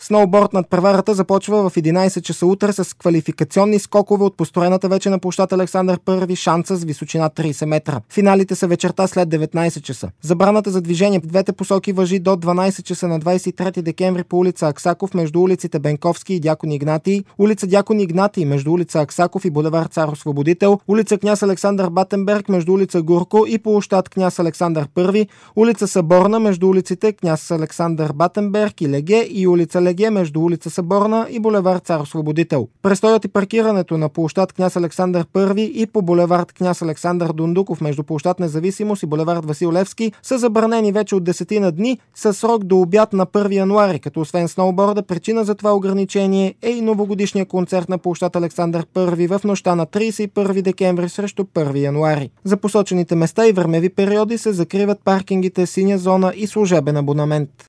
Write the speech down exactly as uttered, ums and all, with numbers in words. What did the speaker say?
Сноуборд над преварата започва в единайсет часа утре с квалификационни скокове от построената вече на площад Александър Първи шанса с височина трийсет метра. Финалите са вечерта след деветнайсет часа. Забраната за движение в двете посоки важи до дванайсет часа на двайсет и трети декември по улица Аксаков между улиците Бенковски и Дякон Игнатий, улица Дякон Игнатий между улица Аксаков и булевард Цар Освободител, улица Княз Александър Батенберг между улица Гурко и площад Княз Александър Първи, улица Съборна между улиците Княз Александър Батенберг и Леге и улица Леге между улица Съборна и булевард Цар Освободител. Престоят и паркирането на площад Княз Александър Първи и по булевард Княз Александър Дундуков между площад Независимост и булевард Васил Левски са забранени вече от десетина дни със срок до обяд на първи януари, като освен сноуборда, причина за това ограничение е и новогодишния концерт на площад Александър Първи в нощта на трийсет и първи декември срещу първи януари. За посочените места и времеви периоди се закриват паркингите, синя зона и служебен абонамент.